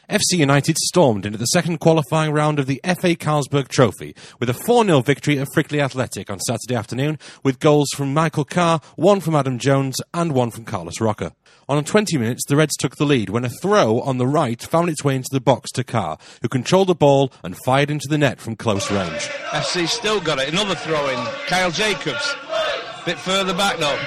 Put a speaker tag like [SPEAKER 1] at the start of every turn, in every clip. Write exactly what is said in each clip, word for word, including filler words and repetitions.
[SPEAKER 1] F C United stormed into the second qualifying round of the F A Carlsberg Trophy with a four nil victory at Frickley Athletic on Saturday afternoon, with goals from Michael Carr, one from Adam Jones and one from Carlos Roca. On twenty minutes, the Reds took the lead when a throw on the right found its way into the box to Carr, who controlled the ball and fired into the net from close range.
[SPEAKER 2] F C still got it. Another throw in. Kyle Jacobs. Bit further back though.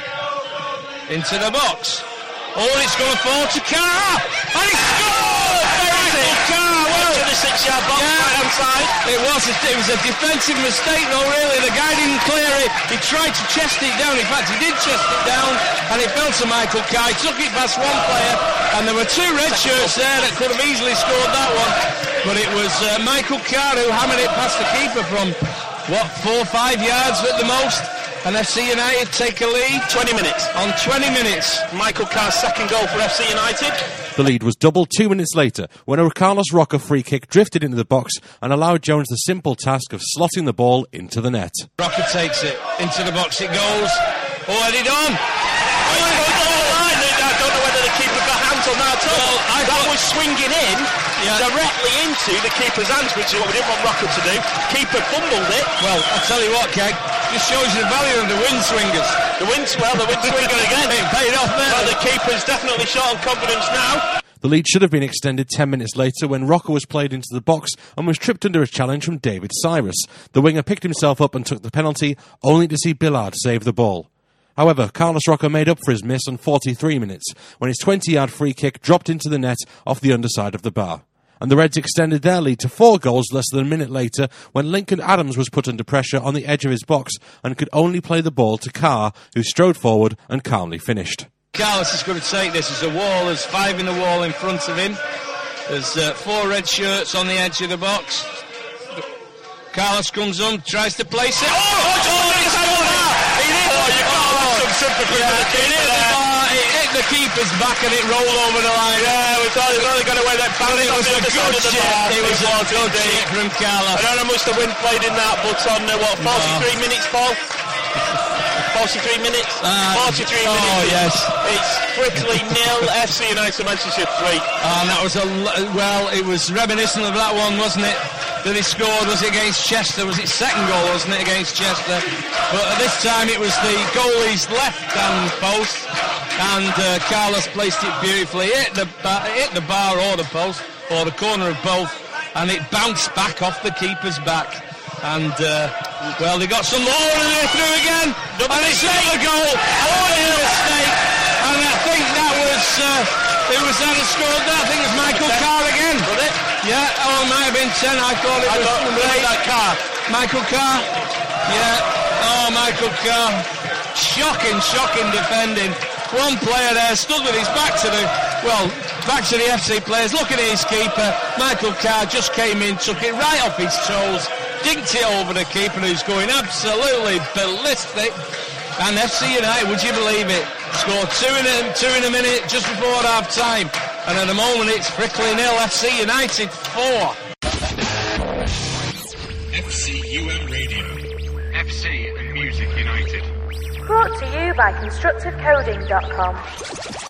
[SPEAKER 2] Into the box. Oh, and it's going to fall to Carr! And he scored! Michael Carr! Well,
[SPEAKER 3] to the six-yard box, yeah. Right hand side.
[SPEAKER 2] It was, a, it was a defensive mistake though, really. The guy didn't clear it. He tried to chest it down. In fact, he did chest it down, and it fell to Michael Carr. He took it past one player, and there were two red shirts there that could have easily scored that one. But it was uh, Michael Carr who hammered it past the keeper from, what, four or five yards at the most. And F C United take a lead.
[SPEAKER 3] twenty minutes.
[SPEAKER 2] On twenty minutes.
[SPEAKER 3] Michael Carr's second goal for F C United.
[SPEAKER 1] The lead was doubled two minutes later when a Carlos Roca free kick drifted into the box and allowed Jones the simple task of slotting the ball into the net.
[SPEAKER 2] Roca takes it. Into the box it goes. Oh, headed on.
[SPEAKER 3] Oh, it goes over the line. I don't know whether the keeper got hands on that at all.
[SPEAKER 2] Well, I
[SPEAKER 3] that
[SPEAKER 2] thought...
[SPEAKER 3] was swinging in yeah. directly into the keeper's hands, which is what we didn't want Roca to do. Keeper fumbled it.
[SPEAKER 2] Well, I'll tell you what, Keg. Just shows you the value of the wind swingers.
[SPEAKER 3] The wind, well, the wind swinger again.
[SPEAKER 2] It paid off there.
[SPEAKER 3] Well, the keeper's definitely short on confidence now.
[SPEAKER 1] The lead should have been extended ten minutes later when Roca was played into the box and was tripped under a challenge from David Cyrus. The winger picked himself up and took the penalty, only to see Billard save the ball. However, Carlos Roca made up for his miss on forty-three minutes when his twenty-yard free kick dropped into the net off the underside of the bar. And the Reds extended their lead to four goals less than a minute later when Lincoln Adams was put under pressure on the edge of his box and could only play the ball to Carr, who strode forward and calmly finished.
[SPEAKER 2] Carlos is going to take this as a wall. There's five in the wall in front of him. There's uh, four red shirts on the edge of the box. Carlos comes on, tries to place it. Oh! Oh, oh he's he did.
[SPEAKER 3] Oh, you got to have some sympathy
[SPEAKER 2] yeah,
[SPEAKER 3] for the keeper there.
[SPEAKER 2] It hit the keeper's back and it rolled over the line.
[SPEAKER 3] Yeah, we thought he was only going to win that
[SPEAKER 2] but it was a good shit. It was a good shit from Carlos.
[SPEAKER 3] I don't know how much the wind played in that, but on uh, what, forty-three no. minutes, Paul? forty-three minutes?
[SPEAKER 2] Uh,
[SPEAKER 3] forty-three
[SPEAKER 2] oh,
[SPEAKER 3] minutes.
[SPEAKER 2] Oh, yes.
[SPEAKER 3] It's Frickley nil, F C United Manchester three.
[SPEAKER 2] And that was a, well, it was reminiscent of that one, wasn't it? That he scored, was it against Chester? Was it second goal, wasn't it, against Chester? But at this time it was the goalie's left-hand post, and uh, Carlos placed it beautifully. It hit the, bar, hit the bar or the post, or the corner of both, and it bounced back off the keeper's back. And, uh, well, they got some more and they're through again. Double and it's another goal. Oh, a mistake. And I think that was, uh, it was that who scored that. I think it was Michael Carr again.
[SPEAKER 3] Was it?
[SPEAKER 2] Yeah, oh, it might have been ten. I thought it
[SPEAKER 3] I
[SPEAKER 2] was
[SPEAKER 3] thought
[SPEAKER 2] number eight.
[SPEAKER 3] That Carr.
[SPEAKER 2] Michael Carr. Yeah. Oh, Michael Carr. Shocking, shocking defending. One player there stood with his back to the, well, back to the F C players, looking at his keeper. Michael Carr just came in, took it right off his toes, dinked it over the keeper, who's going absolutely ballistic. And F C United, would you believe it, scored two in a, two in a minute just before half time. And at the moment it's Frickley nil, F C United four.
[SPEAKER 4] F C U M Radio. F C and Music United.
[SPEAKER 5] Brought to you by constructive coding dot com.